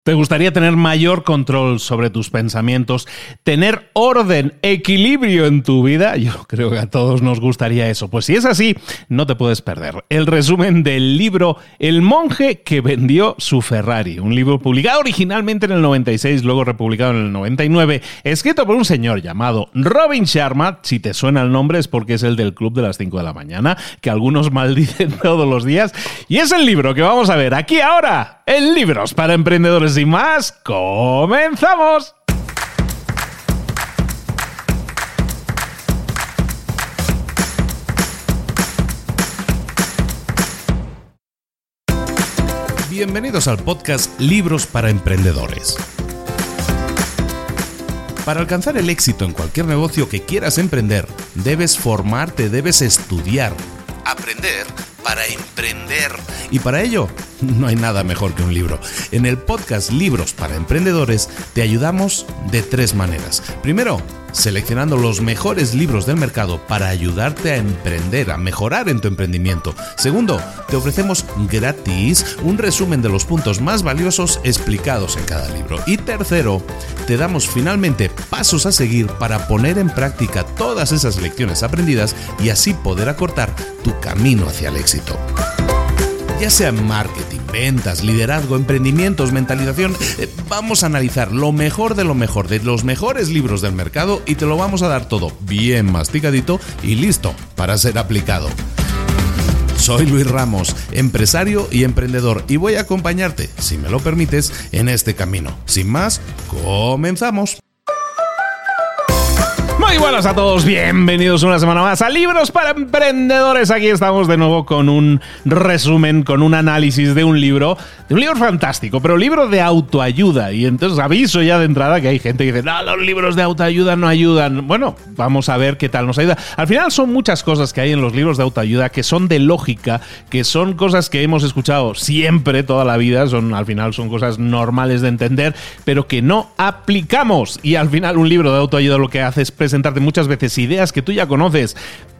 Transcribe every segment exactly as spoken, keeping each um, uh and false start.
¿Te gustaría tener mayor control sobre tus pensamientos, tener orden, equilibrio en tu vida? Yo creo que a todos nos gustaría eso. Pues si es así, no te puedes perder el resumen del libro El monje que vendió su Ferrari, un libro publicado originalmente en el noventa y seis, luego republicado en el noventa y nueve, escrito por un señor llamado Robin Sharma. Si te suena el nombre es porque es el del club de las cinco de la mañana, que algunos maldicen todos los días. Y es el libro que vamos a ver aquí ahora, en Libros para Emprendedores. Y más, ¡comenzamos! Bienvenidos al podcast Libros para Emprendedores. Para alcanzar el éxito en cualquier negocio que quieras emprender, debes formarte, debes estudiar, aprender para emprender. Y para ello, no hay nada mejor que un libro. En el podcast Libros para Emprendedores te ayudamos de tres maneras. Primero, seleccionando los mejores libros del mercado para ayudarte a emprender, a mejorar en tu emprendimiento. Segundo, te ofrecemos gratis un resumen de los puntos más valiosos explicados en cada libro. Y tercero, te damos finalmente pasos a seguir para poner en práctica todas esas lecciones aprendidas y así poder acortar tu camino hacia el éxito. Ya sea marketing, ventas, liderazgo, emprendimientos, mentalización, eh, vamos a analizar lo mejor de lo mejor, de los mejores libros del mercado y te lo vamos a dar todo bien masticadito y listo para ser aplicado. Soy Luis Ramos, empresario y emprendedor, y voy a acompañarte, si me lo permites, en este camino. Sin más, comenzamos. Muy buenas a todos, bienvenidos una semana más a Libros para Emprendedores. Aquí estamos de nuevo con un resumen, con un análisis de un libro, de un libro fantástico, pero libro de autoayuda. Y entonces aviso ya de entrada que hay gente que dice, no, los libros de autoayuda no ayudan. Bueno, vamos a ver qué tal nos ayuda. Al final son muchas cosas que hay en los libros de autoayuda que son de lógica, que son cosas que hemos escuchado siempre, toda la vida, son al final son cosas normales de entender, pero que no aplicamos. Y al final un libro de autoayuda lo que hace es presentar muchas veces ideas que tú ya conoces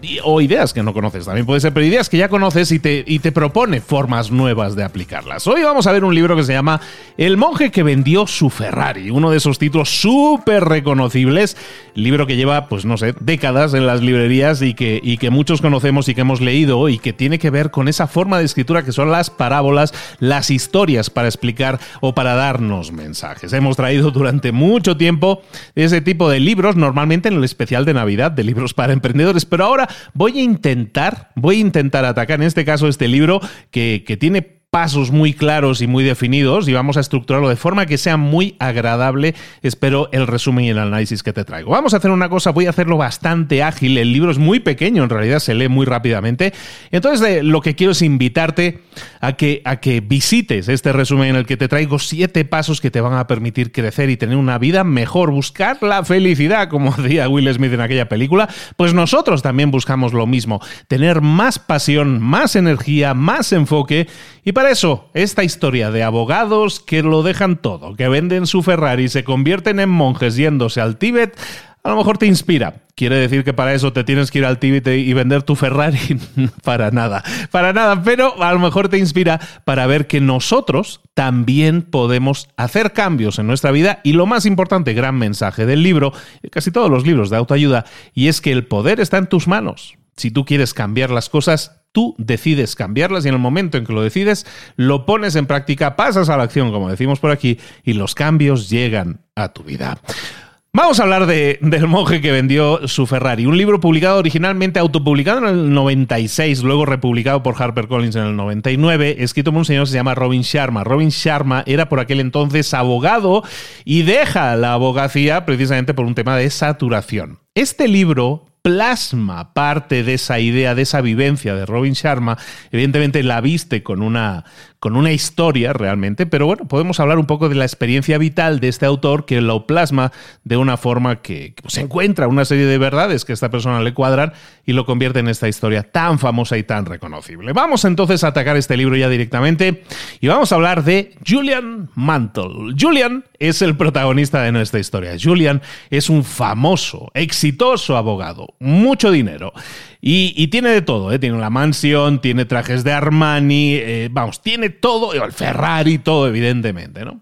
o ideas que no conoces, también puede ser, pero ideas que ya conoces y te, y te propone formas nuevas de aplicarlas. Hoy vamos a ver un libro que se llama El monje que vendió su Ferrari, uno de esos títulos súper reconocibles, libro que lleva, pues no sé, décadas en las librerías y que, y que muchos conocemos y que hemos leído y que tiene que ver con esa forma de escritura que son las parábolas, las historias para explicar o para darnos mensajes. Hemos traído durante mucho tiempo ese tipo de libros, normalmente en el especial de Navidad de Libros para Emprendedores, pero ahora voy a intentar, voy a intentar atacar en este caso este libro que, que tiene pasos muy claros y muy definidos y vamos a estructurarlo de forma que sea muy agradable. Espero el resumen y el análisis que te traigo. Vamos a hacer una cosa, voy a hacerlo bastante ágil. El libro es muy pequeño, en realidad se lee muy rápidamente. Entonces eh, lo que quiero es invitarte a que, a que visites este resumen en el que te traigo siete pasos que te van a permitir crecer y tener una vida mejor. Buscar la felicidad, como decía Will Smith en aquella película, pues nosotros también buscamos lo mismo. Tener más pasión, más energía, más enfoque. Y para eso, esta historia de abogados que lo dejan todo, que venden su Ferrari y se convierten en monjes yéndose al Tíbet, a lo mejor te inspira. ¿Quiere decir que para eso te tienes que ir al Tíbet y vender tu Ferrari? Para nada, para nada, pero a lo mejor te inspira para ver que nosotros también podemos hacer cambios en nuestra vida y lo más importante, gran mensaje del libro, casi todos los libros de autoayuda, y es que el poder está en tus manos. Si tú quieres cambiar las cosas, tú decides cambiarlas y en el momento en que lo decides, lo pones en práctica, pasas a la acción, como decimos por aquí, y los cambios llegan a tu vida. Vamos a hablar de, del monje que vendió su Ferrari, un libro publicado originalmente, autopublicado en el noventa y seis, luego republicado por HarperCollins en el noventa y nueve, escrito por un señor que se llama Robin Sharma. Robin Sharma era por aquel entonces abogado y deja la abogacía precisamente por un tema de saturación. Este libro plasma parte de esa idea, de esa vivencia de Robin Sharma. Evidentemente la viste con una, con una historia realmente, pero bueno, podemos hablar un poco de la experiencia vital de este autor que lo plasma de una forma que, que pues, encuentra una serie de verdades que a esta persona le cuadran y lo convierte en esta historia tan famosa y tan reconocible. Vamos entonces a atacar este libro ya directamente y vamos a hablar de Julian Mantle. Julian es el protagonista de nuestra historia. Julian es un famoso, exitoso abogado, mucho dinero. Y, y tiene de todo, ¿eh? Tiene una mansión, tiene trajes de Armani, eh, vamos, tiene todo, el Ferrari, todo evidentemente, ¿no?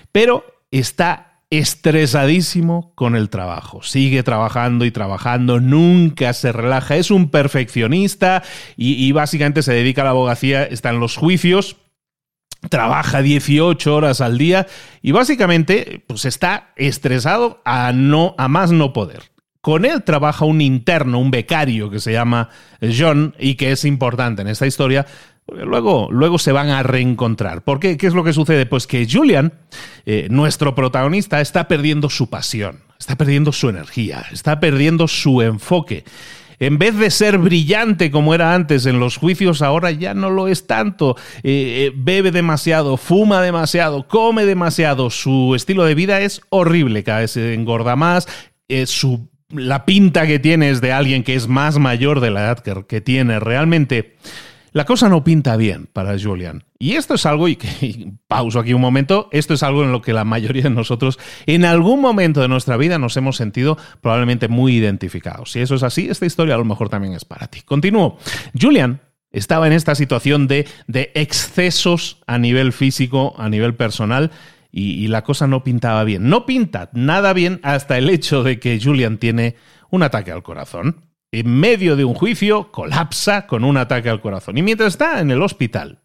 pero está estresadísimo con el trabajo. Sigue trabajando y trabajando, nunca se relaja, es un perfeccionista y, y básicamente se dedica a la abogacía, está en los juicios, trabaja dieciocho horas al día y básicamente pues está estresado a, no, a más no poder. Con él trabaja un interno, un becario que se llama John y que es importante en esta historia. Luego, luego se van a reencontrar. ¿Por qué? ¿Qué es lo que sucede? Pues que Julian, eh, nuestro protagonista, está perdiendo su pasión, está perdiendo su energía, está perdiendo su enfoque. En vez de ser brillante como era antes en los juicios, ahora ya no lo es tanto. Eh, eh, bebe demasiado, fuma demasiado, come demasiado. Su estilo de vida es horrible, cada vez se engorda más. Eh, su, la pinta que tiene es de alguien que es más mayor de la edad que, que tiene realmente. La cosa no pinta bien para Julian. Y esto es algo, y, que, y pauso aquí un momento, esto es algo en lo que la mayoría de nosotros en algún momento de nuestra vida nos hemos sentido probablemente muy identificados. Si eso es así, esta historia a lo mejor también es para ti. Continúo. Julian estaba en esta situación de, de excesos a nivel físico, a nivel personal, y, y la cosa no pintaba bien. No pinta nada bien hasta el hecho de que Julian tiene un ataque al corazón. En medio de un juicio, colapsa con un ataque al corazón. Y mientras está en el hospital,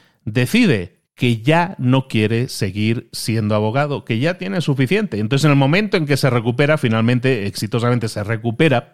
decide que ya no quiere seguir siendo abogado, que ya tiene suficiente. Entonces, en el momento en que se recupera, finalmente, exitosamente se recupera,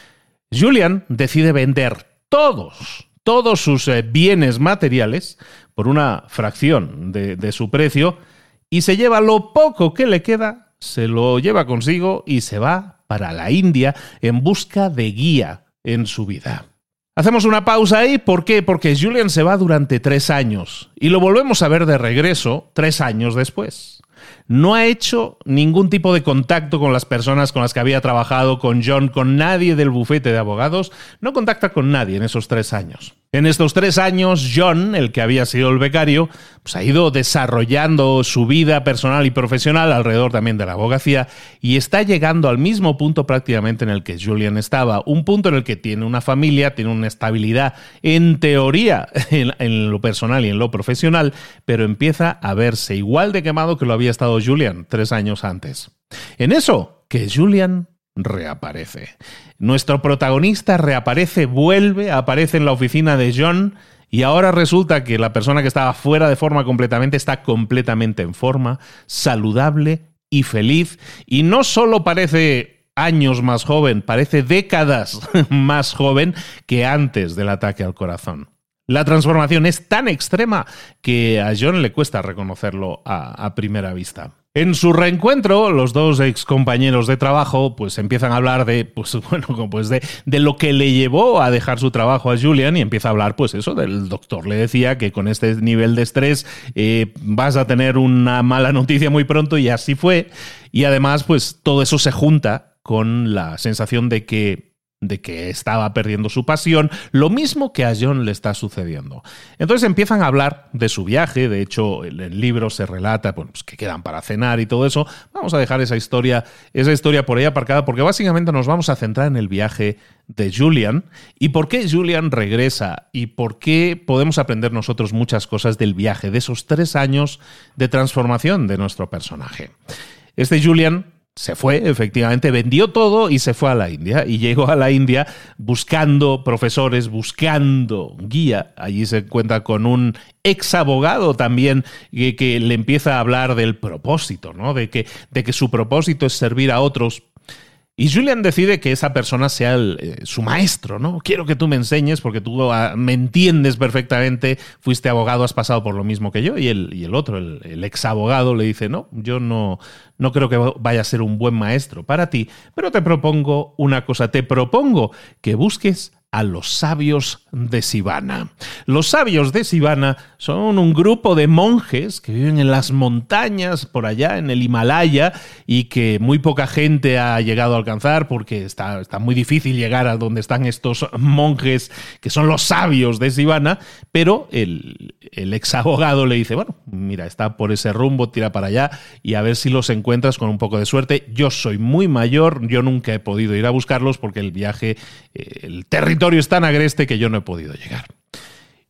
Julian decide vender todos, todos sus eh, bienes materiales por una fracción de, de su precio y se lleva lo poco que le queda, se lo lleva consigo y se va para la India en busca de guía en su vida. Hacemos una pausa ahí. ¿Por qué? Porque Julian se va durante tres años y lo volvemos a ver de regreso tres años después. No ha hecho ningún tipo de contacto con las personas con las que había trabajado, con John, con nadie del bufete de abogados. No contacta con nadie en esos tres años. En estos tres años, John, el que había sido el becario, pues ha ido desarrollando su vida personal y profesional alrededor también de la abogacía y está llegando al mismo punto prácticamente en el que Julian estaba. Un punto en el que tiene una familia, tiene una estabilidad en teoría en, en lo personal y en lo profesional, pero empieza a verse igual de quemado que lo había estado Julian tres años antes. En eso, que Julian reaparece. Nuestro protagonista reaparece, vuelve, aparece en la oficina de John y ahora resulta que la persona que estaba fuera de forma completamente está completamente en forma, saludable y feliz. Y no solo parece años más joven, parece décadas más joven que antes del ataque al corazón. La transformación es tan extrema que a John le cuesta reconocerlo a, a primera vista. En su reencuentro, los dos ex compañeros de trabajo pues empiezan a hablar de, pues, bueno, pues de, de lo que le llevó a dejar su trabajo a Julian y empieza a hablar pues eso del doctor. Le decía que con este nivel de estrés eh, vas a tener una mala noticia muy pronto y así fue. Y además pues todo eso se junta con la sensación de que de que estaba perdiendo su pasión, lo mismo que a John le está sucediendo. Entonces empiezan a hablar de su viaje, de hecho en el libro se relata bueno, pues que quedan para cenar y todo eso. Vamos a dejar esa historia, esa historia por ahí aparcada porque básicamente nos vamos a centrar en el viaje de Julian y por qué Julian regresa y por qué podemos aprender nosotros muchas cosas del viaje, de esos tres años de transformación de nuestro personaje. Este Julian se fue, efectivamente, vendió todo y se fue a la India. Y llegó a la India buscando profesores, buscando guía. Allí se encuentra con un ex abogado también que, que le empieza a hablar del propósito, ¿no? De que, de que su propósito es servir a otros. Y Julian decide que esa persona sea el, eh, su maestro, ¿no? Quiero que tú me enseñes porque tú ah, me entiendes perfectamente, fuiste abogado, has pasado por lo mismo que yo. Y el, y el otro, el, el ex abogado, le dice, no, yo no, no creo que vaya a ser un buen maestro para ti, pero te propongo una cosa, te propongo que busques a los sabios de Sivana. Los sabios de Sivana son un grupo de monjes que viven en las montañas por allá en el Himalaya y que muy poca gente ha llegado a alcanzar porque está, está muy difícil llegar a donde están estos monjes que son los sabios de Sivana, pero el, el ex abogado le dice, bueno, mira, está por ese rumbo, tira para allá y a ver si los encuentras con un poco de suerte. Yo soy muy mayor, yo nunca he podido ir a buscarlos porque el viaje, el territorio es tan agreste que yo no he podido llegar.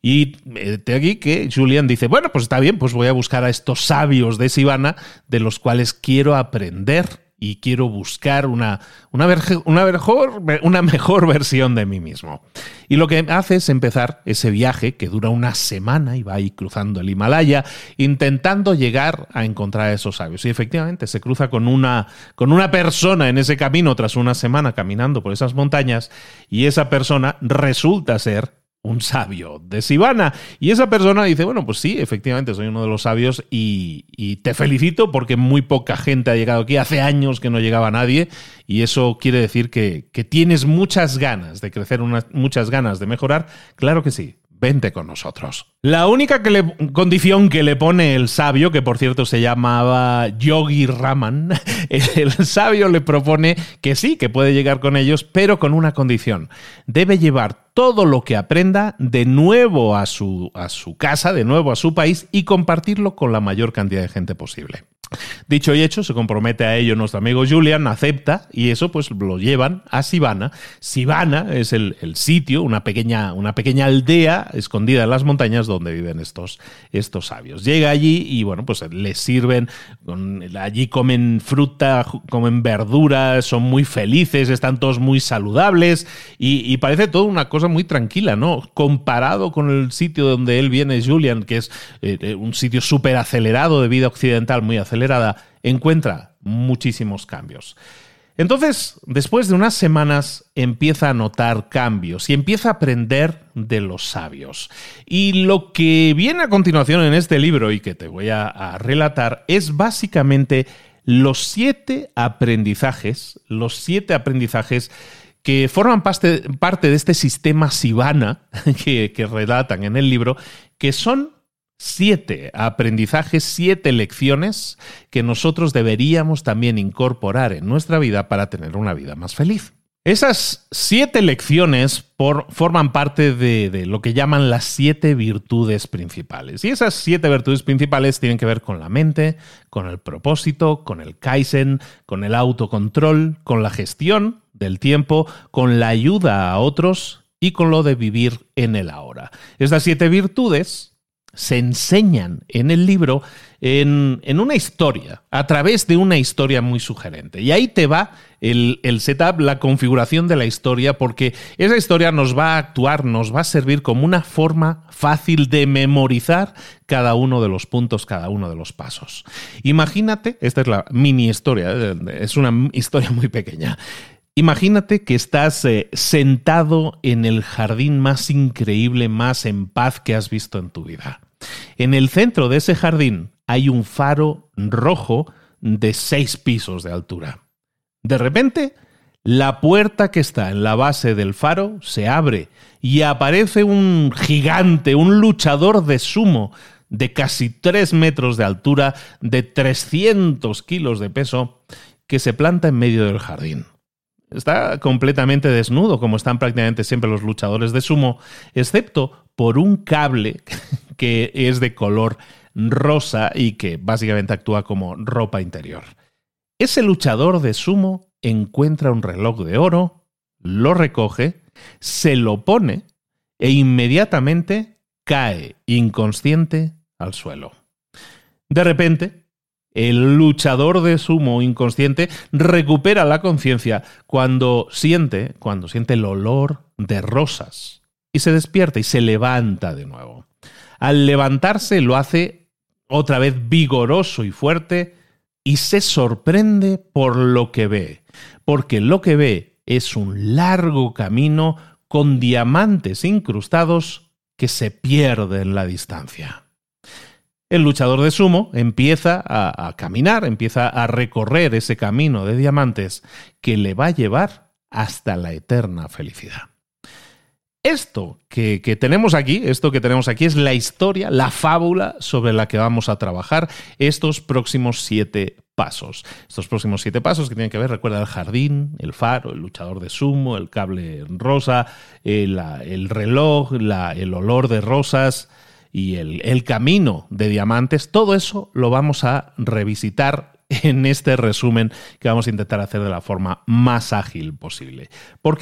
Y de aquí que Julian dice, bueno, pues está bien, pues voy a buscar a estos sabios de Sivana de los cuales quiero aprender y quiero buscar una, una, verge, una, mejor, una mejor versión de mí mismo. Y lo que hace es empezar ese viaje que dura una semana y va ahí cruzando el Himalaya, intentando llegar a encontrar a esos sabios. Y efectivamente se cruza con una, con una persona en ese camino tras una semana caminando por esas montañas, y esa persona resulta ser un sabio de Sivana. Y esa persona dice, bueno, pues sí, efectivamente soy uno de los sabios y, y te felicito porque muy poca gente ha llegado aquí. Hace años que no llegaba nadie y eso quiere decir que, que tienes muchas ganas de crecer, unas, muchas ganas de mejorar. Claro que sí. Vente con nosotros. La única que le, condición que le pone el sabio, que por cierto se llamaba Yogi Raman, el sabio le propone que sí, que puede llegar con ellos, pero con una condición. Debe llevar todo lo que aprenda de nuevo a su, a su casa, de nuevo a su país y compartirlo con la mayor cantidad de gente posible. Dicho y hecho, se compromete a ello nuestro amigo Julian, acepta y eso pues lo llevan a Sivana. Sivana es el, el sitio, una pequeña, una pequeña aldea escondida en las montañas donde viven estos, estos sabios. Llega allí y bueno, pues les sirven, allí comen fruta, comen verduras, son muy felices, están todos muy saludables y, y parece todo una cosa muy tranquila, ¿no? Comparado con el sitio donde él viene, Julian, que es eh, un sitio súper acelerado de vida occidental, muy acelerada, encuentra muchísimos cambios. Entonces, después de unas semanas, empieza a notar cambios y empieza a aprender de los sabios. Y lo que viene a continuación en este libro y que te voy a, a relatar es básicamente los siete aprendizajes, los siete aprendizajes que forman parte, parte de este sistema Sivana que, que relatan en el libro, que son Siete aprendizajes, siete lecciones que nosotros deberíamos también incorporar en nuestra vida para tener una vida más feliz. Esas siete lecciones por, forman parte de, de lo que llaman las siete virtudes principales. Y esas siete virtudes principales tienen que ver con la mente, con el propósito, con el Kaizen, con el autocontrol, con la gestión del tiempo, con la ayuda a otros y con lo de vivir en el ahora. Estas siete virtudes se enseñan en el libro en, en una historia, a través de una historia muy sugerente. Y ahí te va el, el setup, la configuración de la historia, porque esa historia nos va a actuar, nos va a servir como una forma fácil de memorizar cada uno de los puntos, cada uno de los pasos. Imagínate, esta es la mini historia, es una historia muy pequeña. Imagínate que estás eh, sentado en el jardín más increíble, más en paz que has visto en tu vida. En el centro de ese jardín hay un faro rojo de seis pisos de altura. De repente, la puerta que está en la base del faro se abre y aparece un gigante, un luchador de sumo de casi tres metros de altura, de trescientos kilos de peso, que se planta en medio del jardín. Está completamente desnudo, como están prácticamente siempre los luchadores de sumo, excepto por un cable que es de color rosa y que básicamente actúa como ropa interior. Ese luchador de sumo encuentra un reloj de oro, lo recoge, se lo pone e inmediatamente cae inconsciente al suelo. De repente, el luchador de sumo inconsciente recupera la conciencia cuando siente, cuando siente el olor de rosas y se despierta y se levanta de nuevo. Al levantarse lo hace otra vez vigoroso y fuerte y se sorprende por lo que ve, porque lo que ve es un largo camino con diamantes incrustados que se pierde en la distancia. El luchador de sumo empieza a, a caminar, empieza a recorrer ese camino de diamantes que le va a llevar hasta la eterna felicidad. Esto que, que tenemos aquí, esto que tenemos aquí es la historia, la fábula sobre la que vamos a trabajar estos próximos siete pasos. Estos próximos siete pasos que tienen que ver, recuerda, el jardín, el faro, el luchador de sumo, el cable rosa, el, el reloj, la, el olor de rosas y el, el camino de diamantes. Todo eso lo vamos a revisitar en este resumen que vamos a intentar hacer de la forma más ágil posible. ¿Por qué?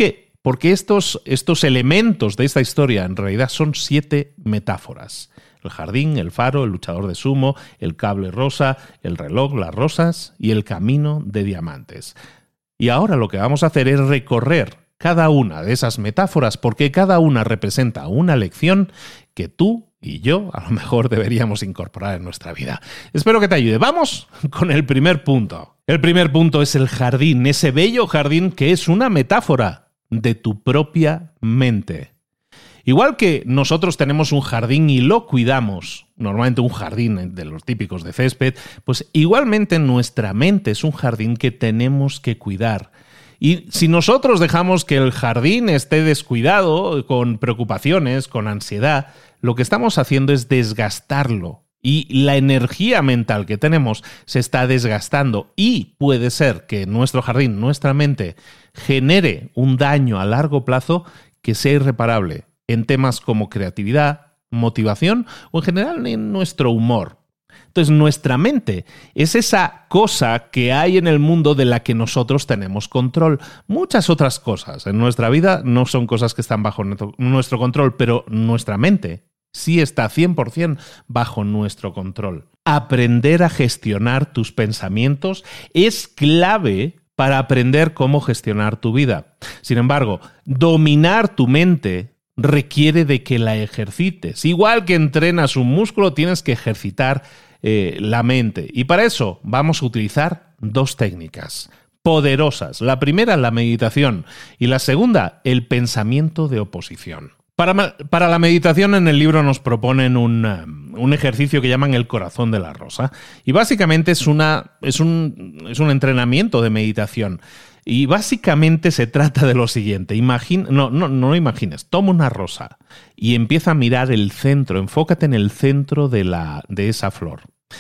Porque estos, estos elementos de esta historia en realidad son siete metáforas. El jardín, el faro, el luchador de sumo, el cable rosa, el reloj, las rosas y el camino de diamantes. Y ahora lo que vamos a hacer es recorrer cada una de esas metáforas porque cada una representa una lección que tú y yo a lo mejor deberíamos incorporar en nuestra vida. Espero que te ayude. Vamos con el primer punto. El primer punto es el jardín, ese bello jardín que es una metáfora de tu propia mente. Igual que nosotros tenemos un jardín y lo cuidamos, normalmente un jardín de los típicos de césped, pues igualmente nuestra mente es un jardín que tenemos que cuidar. Y si nosotros dejamos que el jardín esté descuidado, con preocupaciones, con ansiedad, lo que estamos haciendo es desgastarlo. Y la energía mental que tenemos se está desgastando y puede ser que nuestro jardín, nuestra mente, genere un daño a largo plazo que sea irreparable en temas como creatividad, motivación o en general en nuestro humor. Entonces, nuestra mente es esa cosa que hay en el mundo de la que nosotros tenemos control. Muchas otras cosas en nuestra vida no son cosas que están bajo nuestro control, pero nuestra mente sí está cien por ciento bajo nuestro control. Aprender a gestionar tus pensamientos es clave para aprender cómo gestionar tu vida. Sin embargo, dominar tu mente requiere de que la ejercites. Igual que entrenas un músculo, tienes que ejercitar eh, la mente. Y para eso vamos a utilizar dos técnicas poderosas. La primera, la meditación, y la segunda, el pensamiento de oposición. Para, para la meditación en el libro nos proponen un, un ejercicio que llaman el corazón de la rosa. Y básicamente es, una, es, un, es un entrenamiento de meditación. Y básicamente se trata de lo siguiente. Imagina, no, no, no lo imagines. Toma una rosa y empieza a mirar el centro. Enfócate en el centro de, la, de esa flor.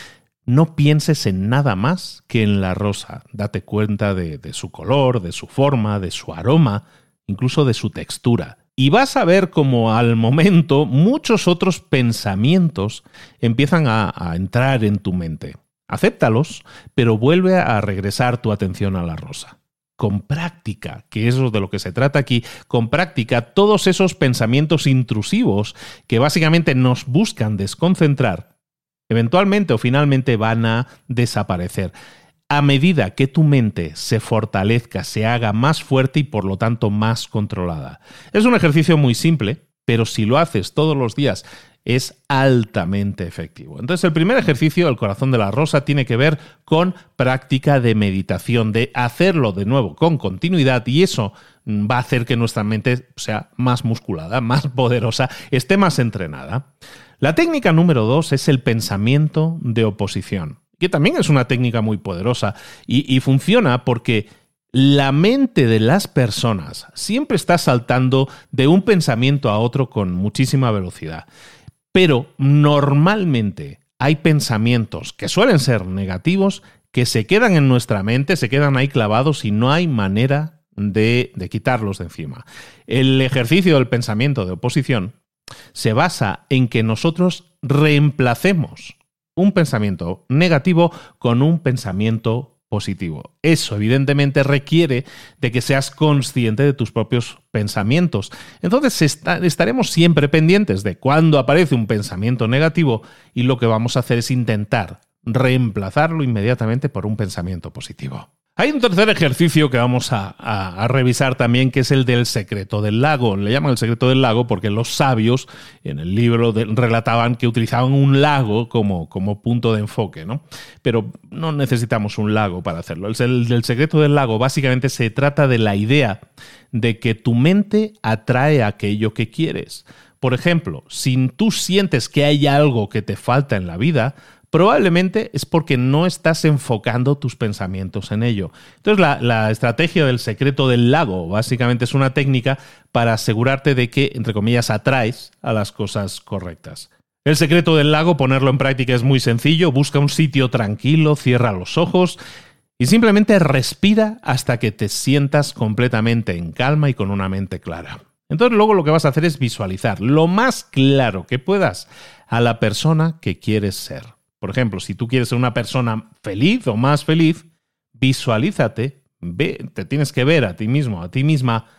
No pienses en nada más que en la rosa. Date cuenta de, de su color, de su forma, de su aroma, incluso de su textura. Y vas a ver cómo al momento muchos otros pensamientos empiezan a, a entrar en tu mente. Acéptalos, pero vuelve a regresar tu atención a la rosa. Con práctica, que eso es de lo que se trata aquí, con práctica todos esos pensamientos intrusivos que básicamente nos buscan desconcentrar, eventualmente o finalmente van a desaparecer. A medida que tu mente se fortalezca, se haga más fuerte y por lo tanto más controlada. Es un ejercicio muy simple, pero si lo haces todos los días es altamente efectivo. Entonces, el primer ejercicio, el corazón de la rosa, tiene que ver con práctica de meditación, de hacerlo de nuevo con continuidad, y eso va a hacer que nuestra mente sea más musculada, más poderosa, esté más entrenada. La técnica número dos es el pensamiento de oposición, que también es una técnica muy poderosa y, y funciona porque la mente de las personas siempre está saltando de un pensamiento a otro con muchísima velocidad. Pero normalmente hay pensamientos que suelen ser negativos que se quedan en nuestra mente, se quedan ahí clavados y no hay manera de, de quitarlos de encima. El ejercicio del pensamiento de oposición se basa en que nosotros reemplacemos un pensamiento negativo con un pensamiento positivo. Eso evidentemente requiere de que seas consciente de tus propios pensamientos. Entonces está, estaremos siempre pendientes de cuando aparece un pensamiento negativo y lo que vamos a hacer es intentar reemplazarlo inmediatamente por un pensamiento positivo. Hay un tercer ejercicio que vamos a, a, a revisar también, que es el del secreto del lago. Le llaman el secreto del lago porque los sabios en el libro de, relataban que utilizaban un lago como, como punto de enfoque, ¿no? Pero no necesitamos un lago para hacerlo. El, el del secreto del lago básicamente se trata de la idea de que tu mente atrae aquello que quieres. Por ejemplo, si tú sientes que hay algo que te falta en la vida, probablemente es porque no estás enfocando tus pensamientos en ello. Entonces, la, la estrategia del secreto del lago básicamente es una técnica para asegurarte de que, entre comillas, atraes a las cosas correctas. El secreto del lago, ponerlo en práctica es muy sencillo. Busca un sitio tranquilo, cierra los ojos y simplemente respira hasta que te sientas completamente en calma y con una mente clara. Entonces, luego lo que vas a hacer es visualizar lo más claro que puedas a la persona que quieres ser. Por ejemplo, si tú quieres ser una persona feliz o más feliz, visualízate, ve, te tienes que ver a ti mismo, a ti misma,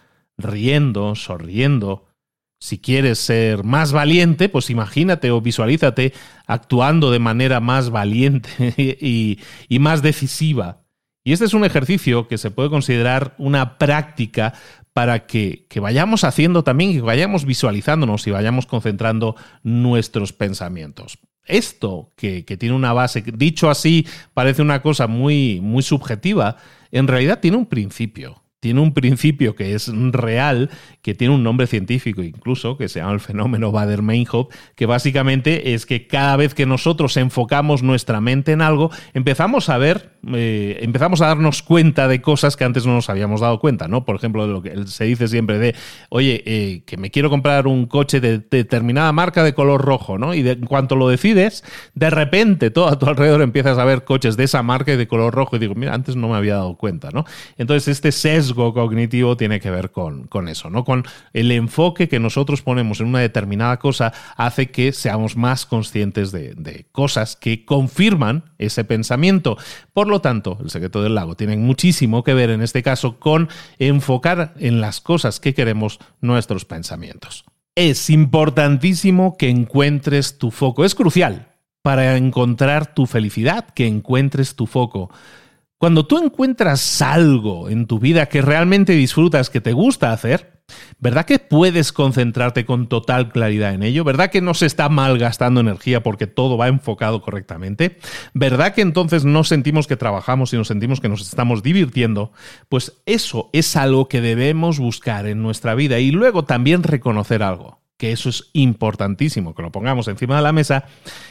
riendo, sonriendo. Si quieres ser más valiente, pues imagínate o visualízate actuando de manera más valiente y, y más decisiva. Y este es un ejercicio que se puede considerar una práctica para que, que vayamos haciendo también, que vayamos visualizándonos y vayamos concentrando nuestros pensamientos. Esto, que, que tiene una base, dicho así, parece una cosa muy, muy subjetiva, en realidad tiene un principio. Tiene un principio que es real, que tiene un nombre científico incluso, que se llama el fenómeno Baader-Meinhof, que básicamente es que cada vez que nosotros enfocamos nuestra mente en algo, empezamos a ver, eh, empezamos a darnos cuenta de cosas que antes no nos habíamos dado cuenta, ¿no? Por ejemplo, lo que se dice siempre de, oye, eh, que me quiero comprar un coche de, de determinada marca de color rojo, ¿no? Y de, en cuanto lo decides, de repente todo a tu alrededor empiezas a ver coches de esa marca y de color rojo y digo, mira, antes no me había dado cuenta, ¿no? Entonces este sesgo cognitivo tiene que ver con, con eso, ¿no? Con el enfoque que nosotros ponemos en una determinada cosa hace que seamos más conscientes de, de cosas que confirman ese pensamiento. Por lo tanto, el secreto del lago tiene muchísimo que ver en este caso con enfocar en las cosas que queremos nuestros pensamientos. Es importantísimo que encuentres tu foco. Es crucial para encontrar tu felicidad, que encuentres tu foco. Cuando tú encuentras algo en tu vida que realmente disfrutas, que te gusta hacer, ¿verdad que puedes concentrarte con total claridad en ello? ¿Verdad que no se está malgastando energía porque todo va enfocado correctamente? ¿Verdad que entonces no sentimos que trabajamos, sino sentimos que nos estamos divirtiendo? Pues eso es algo que debemos buscar en nuestra vida y luego también reconocer algo, que eso es importantísimo, que lo pongamos encima de la mesa,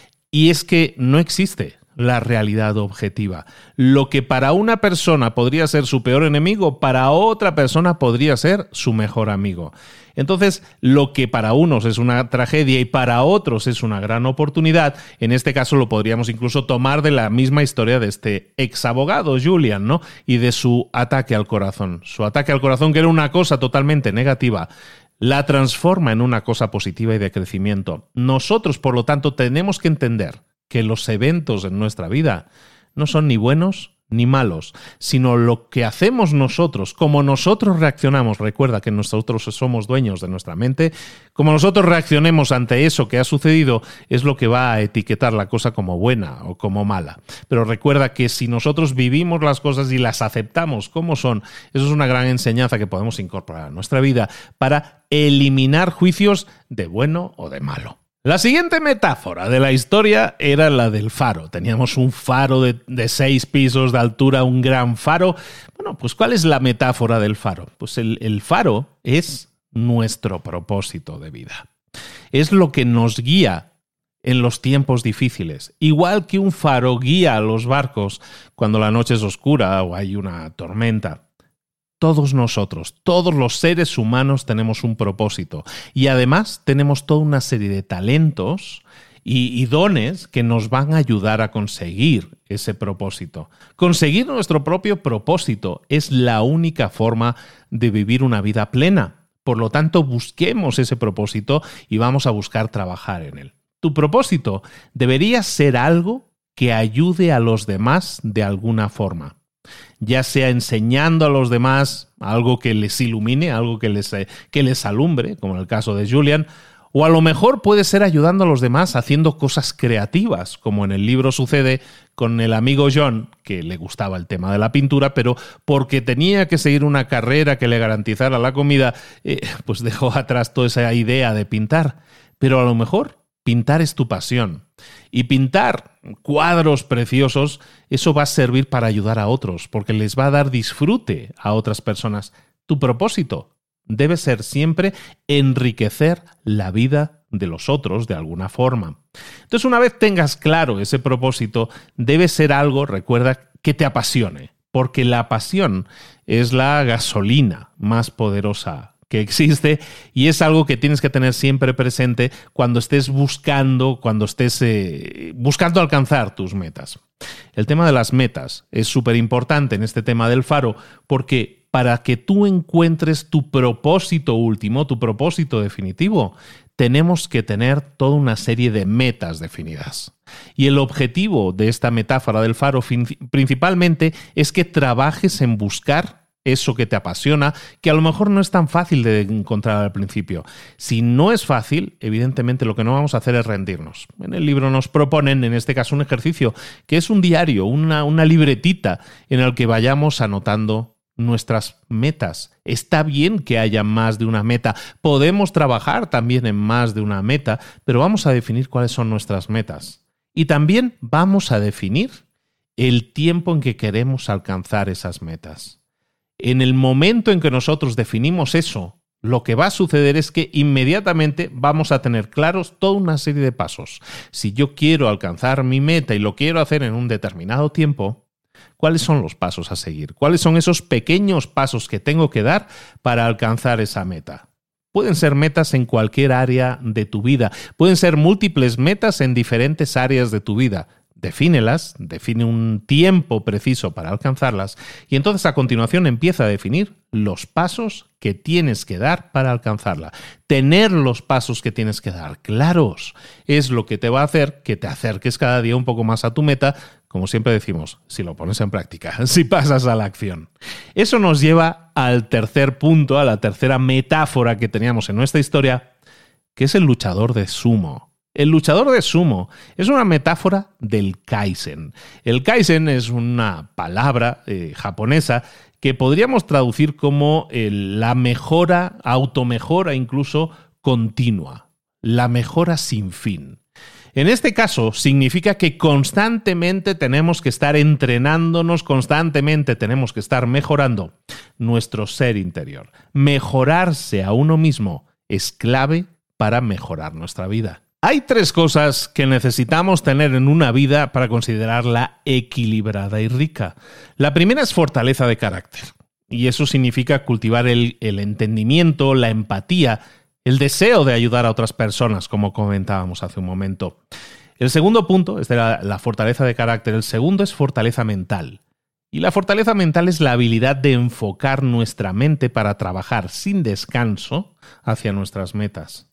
y es que no existe la realidad objetiva. Lo que para una persona podría ser su peor enemigo, para otra persona podría ser su mejor amigo. Entonces, lo que para unos es una tragedia y para otros es una gran oportunidad, en este caso lo podríamos incluso tomar de la misma historia de este ex abogado, Julian, ¿no? Y de su ataque al corazón. Su ataque al corazón, que era una cosa totalmente negativa, la transforma en una cosa positiva y de crecimiento. Nosotros, por lo tanto, tenemos que entender que los eventos en nuestra vida no son ni buenos ni malos, sino lo que hacemos nosotros, como nosotros reaccionamos. Recuerda que nosotros somos dueños de nuestra mente. Como nosotros reaccionemos ante eso que ha sucedido es lo que va a etiquetar la cosa como buena o como mala. Pero recuerda que si nosotros vivimos las cosas y las aceptamos como son, eso es una gran enseñanza que podemos incorporar a nuestra vida para eliminar juicios de bueno o de malo. La siguiente metáfora de la historia era la del faro. Teníamos un faro de, de seis pisos de altura, un gran faro. Bueno, pues ¿cuál es la metáfora del faro? Pues el, el faro es nuestro propósito de vida. Es lo que nos guía en los tiempos difíciles. Igual que un faro guía a los barcos cuando la noche es oscura o hay una tormenta. Todos nosotros, todos los seres humanos tenemos un propósito y además tenemos toda una serie de talentos y, y dones que nos van a ayudar a conseguir ese propósito. Conseguir nuestro propio propósito es la única forma de vivir una vida plena. Por lo tanto, busquemos ese propósito y vamos a buscar trabajar en él. Tu propósito debería ser algo que ayude a los demás de alguna forma. Ya sea enseñando a los demás algo que les ilumine, algo que les, que les alumbre, como en el caso de Julian, o a lo mejor puede ser ayudando a los demás haciendo cosas creativas, como en el libro sucede con el amigo John, que le gustaba el tema de la pintura, pero porque tenía que seguir una carrera que le garantizara la comida, eh, pues dejó atrás toda esa idea de pintar. Pero a lo mejor pintar es tu pasión. Y pintar cuadros preciosos, eso va a servir para ayudar a otros, porque les va a dar disfrute a otras personas. Tu propósito debe ser siempre enriquecer la vida de los otros de alguna forma. Entonces, una vez tengas claro ese propósito, debe ser algo, recuerda, que te apasione, porque la pasión es la gasolina más poderosa que existe y es algo que tienes que tener siempre presente cuando estés buscando, cuando estés eh, buscando alcanzar tus metas. El tema de las metas es súper importante en este tema del faro porque para que tú encuentres tu propósito último, tu propósito definitivo, tenemos que tener toda una serie de metas definidas. Y el objetivo de esta metáfora del faro fin- principalmente es que trabajes en buscar eso que te apasiona, que a lo mejor no es tan fácil de encontrar al principio. Si no es fácil, evidentemente lo que no vamos a hacer es rendirnos. En el libro nos proponen, en este caso, un ejercicio que es un diario, una, una libretita en el que vayamos anotando nuestras metas. Está bien que haya más de una meta. Podemos trabajar también en más de una meta, pero vamos a definir cuáles son nuestras metas. Y también vamos a definir el tiempo en que queremos alcanzar esas metas. En el momento en que nosotros definimos eso, lo que va a suceder es que inmediatamente vamos a tener claros toda una serie de pasos. Si yo quiero alcanzar mi meta y lo quiero hacer en un determinado tiempo, ¿cuáles son los pasos a seguir? ¿Cuáles son esos pequeños pasos que tengo que dar para alcanzar esa meta? Pueden ser metas en cualquier área de tu vida. Pueden ser múltiples metas en diferentes áreas de tu vida. Defínelas, define un tiempo preciso para alcanzarlas y entonces a continuación empieza a definir los pasos que tienes que dar para alcanzarla. Tener los pasos que tienes que dar claros es lo que te va a hacer que te acerques cada día un poco más a tu meta, como siempre decimos, si lo pones en práctica, si pasas a la acción. Eso nos lleva al tercer punto, a la tercera metáfora que teníamos en nuestra historia, que es el luchador de sumo. El luchador de sumo es una metáfora del Kaizen. El Kaizen es una palabra eh, japonesa que podríamos traducir como el, la mejora, automejora incluso continua, la mejora sin fin. En este caso significa que constantemente tenemos que estar entrenándonos, constantemente tenemos que estar mejorando nuestro ser interior. Mejorarse a uno mismo es clave para mejorar nuestra vida. Hay tres cosas que necesitamos tener en una vida para considerarla equilibrada y rica. La primera es fortaleza de carácter, y eso significa cultivar el, el entendimiento, la empatía, el deseo de ayudar a otras personas, como comentábamos hace un momento. El segundo punto es de la, la fortaleza de carácter. El segundo es fortaleza mental. Y la fortaleza mental es la habilidad de enfocar nuestra mente para trabajar sin descanso hacia nuestras metas.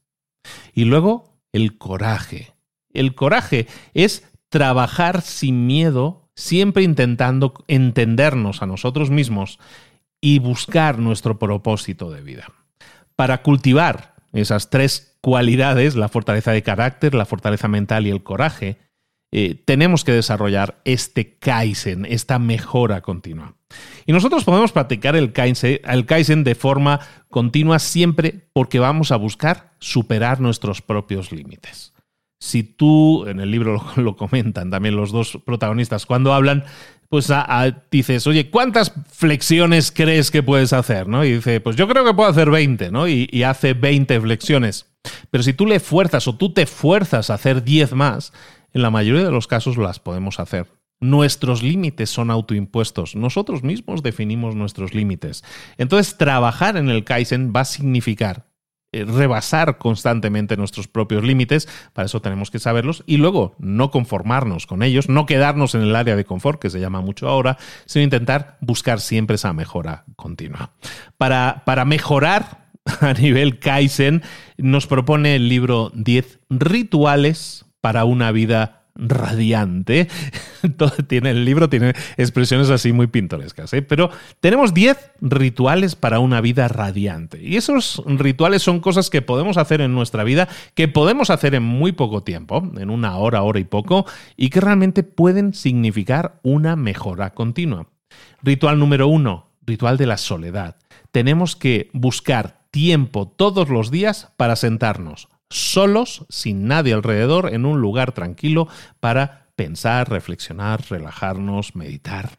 Y luego, el coraje. El coraje es trabajar sin miedo, siempre intentando entendernos a nosotros mismos y buscar nuestro propósito de vida. Para cultivar esas tres cualidades, la fortaleza de carácter, la fortaleza mental y el coraje, eh, tenemos que desarrollar este Kaizen, esta mejora continua. Y nosotros podemos practicar el Kaizen, el Kaizen de forma continua siempre porque vamos a buscar superar nuestros propios límites. Si tú, en el libro lo, lo comentan también los dos protagonistas, cuando hablan, pues a, a, dices, oye, ¿cuántas flexiones crees que puedes hacer? ¿No? Y dice, pues yo creo que puedo hacer veinte, ¿no? Y, y hace veinte flexiones. Pero si tú le fuerzas o tú te fuerzas a hacer diez más, en la mayoría de los casos las podemos hacer. Nuestros límites son autoimpuestos. Nosotros mismos definimos nuestros límites. Entonces, trabajar en el Kaizen va a significar eh, rebasar constantemente nuestros propios límites. Para eso tenemos que saberlos. Y luego, no conformarnos con ellos, no quedarnos en el área de confort, que se llama mucho ahora, sino intentar buscar siempre esa mejora continua. Para, para mejorar a nivel Kaizen, nos propone el libro diez rituales para una vida radiante. Todo tiene, el libro tiene expresiones así muy pintorescas, ¿eh? Pero tenemos diez rituales para una vida radiante. Y esos rituales son cosas que podemos hacer en nuestra vida, que podemos hacer en muy poco tiempo, en una hora, hora y poco, y que realmente pueden significar una mejora continua. Ritual número uno, ritual de la soledad. Tenemos que buscar tiempo todos los días para sentarnos solos, sin nadie alrededor, en un lugar tranquilo para pensar, reflexionar, relajarnos, meditar.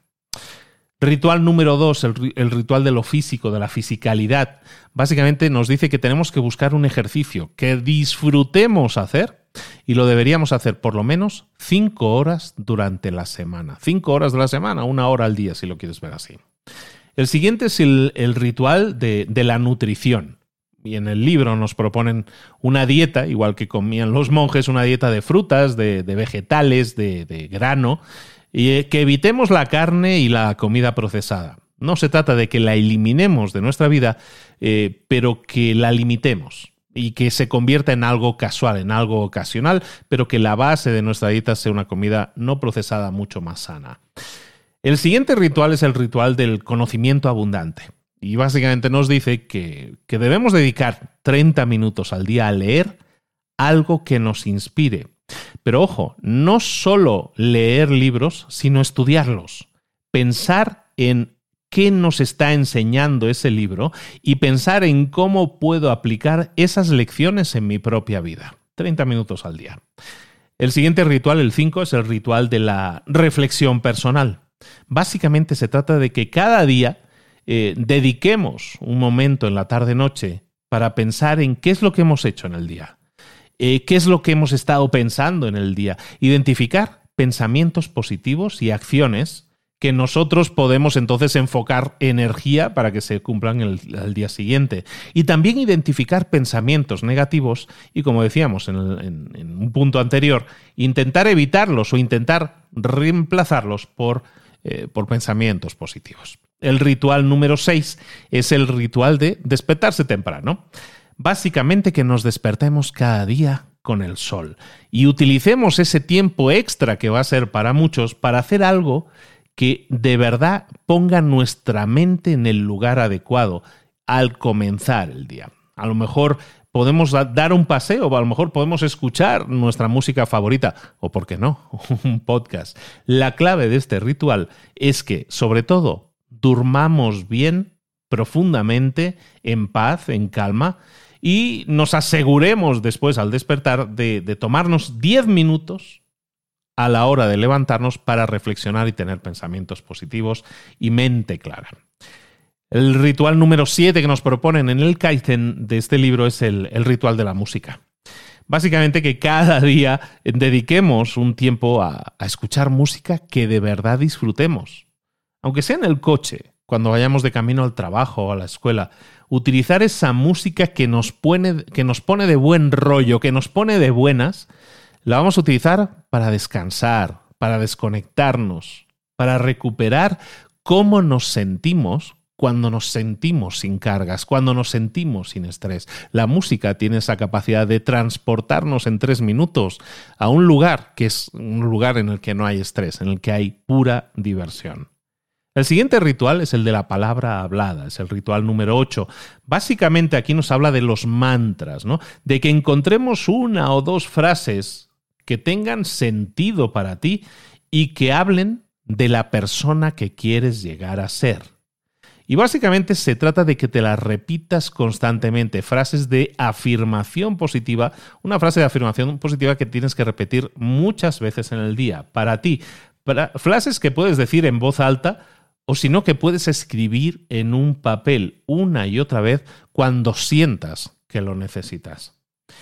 Ritual número dos, el, el ritual de lo físico, de la fisicalidad. Básicamente nos dice que tenemos que buscar un ejercicio que disfrutemos hacer y lo deberíamos hacer por lo menos cinco horas durante la semana. Cinco horas de la semana, una hora al día, si lo quieres ver así. El siguiente es el, el ritual de, de la nutrición. Y en el libro nos proponen una dieta, igual que comían los monjes, una dieta de frutas, de, de vegetales, de, de grano, y que evitemos la carne y la comida procesada. No se trata de que la eliminemos de nuestra vida, eh, pero que la limitemos y que se convierta en algo casual, en algo ocasional, pero que la base de nuestra dieta sea una comida no procesada mucho más sana. El siguiente ritual es el ritual del conocimiento abundante. Y básicamente nos dice que, que debemos dedicar treinta minutos al día a leer algo que nos inspire. Pero ojo, no solo leer libros, sino estudiarlos. Pensar en qué nos está enseñando ese libro y pensar en cómo puedo aplicar esas lecciones en mi propia vida. treinta minutos al día. El siguiente ritual, el cinco, es el ritual de la reflexión personal. Básicamente se trata de que cada día eh, dediquemos un momento en la tarde-noche para pensar en qué es lo que hemos hecho en el día, eh, qué es lo que hemos estado pensando en el día, identificar pensamientos positivos y acciones que nosotros podemos entonces enfocar energía para que se cumplan el, el día siguiente. Y también identificar pensamientos negativos y, como decíamos en, el, en, en un punto anterior, intentar evitarlos o intentar reemplazarlos por, eh, por pensamientos positivos. El ritual número seis es el ritual de despertarse temprano. Básicamente que nos despertemos cada día con el sol y utilicemos ese tiempo extra que va a ser para muchos para hacer algo que de verdad ponga nuestra mente en el lugar adecuado al comenzar el día. A lo mejor podemos dar un paseo, o a lo mejor podemos escuchar nuestra música favorita, o por qué no, un podcast. La clave de este ritual es que, sobre todo, durmamos bien, profundamente, en paz, en calma, y nos aseguremos después, al despertar, de, de tomarnos diez minutos a la hora de levantarnos para reflexionar y tener pensamientos positivos y mente clara. El ritual número siete que nos proponen en el Kaizen de este libro es el, el ritual de la música. Básicamente que cada día dediquemos un tiempo a, a escuchar música que de verdad disfrutemos. Aunque sea en el coche, cuando vayamos de camino al trabajo o a la escuela, utilizar esa música que nos pone, que nos pone de buen rollo, que nos pone de buenas, la vamos a utilizar para descansar, para desconectarnos, para recuperar cómo nos sentimos cuando nos sentimos sin cargas, cuando nos sentimos sin estrés. La música tiene esa capacidad de transportarnos en tres minutos a un lugar que es un lugar en el que no hay estrés, en el que hay pura diversión. El siguiente ritual es el de la palabra hablada, es el ritual número ocho. Básicamente aquí nos habla de los mantras, ¿no? De que encontremos una o dos frases que tengan sentido para ti y que hablen de la persona que quieres llegar a ser. Y básicamente se trata de que te las repitas constantemente, frases de afirmación positiva, una frase de afirmación positiva que tienes que repetir muchas veces en el día, para ti. Para, frases que puedes decir en voz alta o si no que puedes escribir en un papel una y otra vez cuando sientas que lo necesitas.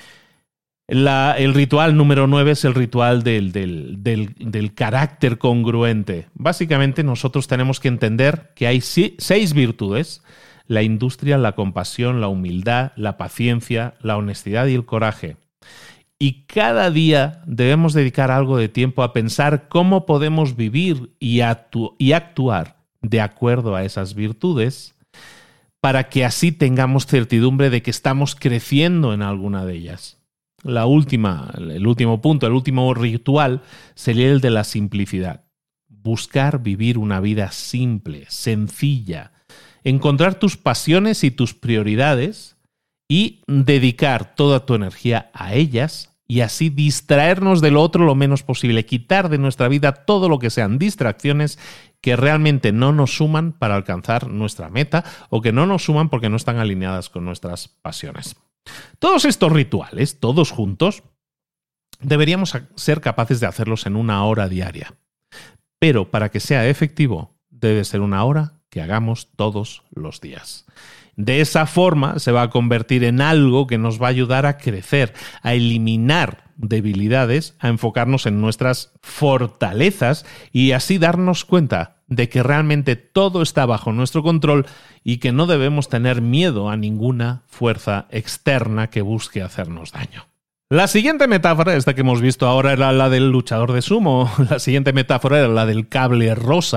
La, el ritual número nueve es el ritual del, del, del, del carácter congruente. Básicamente nosotros tenemos que entender que hay seis virtudes: la industria, la compasión, la humildad, la paciencia, la honestidad y el coraje. Y cada día debemos dedicar algo de tiempo a pensar cómo podemos vivir y, actu- y actuar de acuerdo a esas virtudes para que así tengamos certidumbre de que estamos creciendo en alguna de ellas. La última, el último punto, el último ritual sería el de la simplicidad. Buscar vivir una vida simple, sencilla, encontrar tus pasiones y tus prioridades y dedicar toda tu energía a ellas y así distraernos del otro lo menos posible, quitar de nuestra vida todo lo que sean distracciones que realmente no nos suman para alcanzar nuestra meta o que no nos suman porque no están alineadas con nuestras pasiones. Todos estos rituales, todos juntos, deberíamos ser capaces de hacerlos en una hora diaria. Pero para que sea efectivo, debe ser una hora que hagamos todos los días. De esa forma se va a convertir en algo que nos va a ayudar a crecer, a eliminar debilidades, a enfocarnos en nuestras fortalezas y así darnos cuenta de que realmente todo está bajo nuestro control y que no debemos tener miedo a ninguna fuerza externa que busque hacernos daño. La siguiente metáfora, esta que hemos visto ahora, era la del luchador de sumo. La siguiente metáfora era la del cable rosa.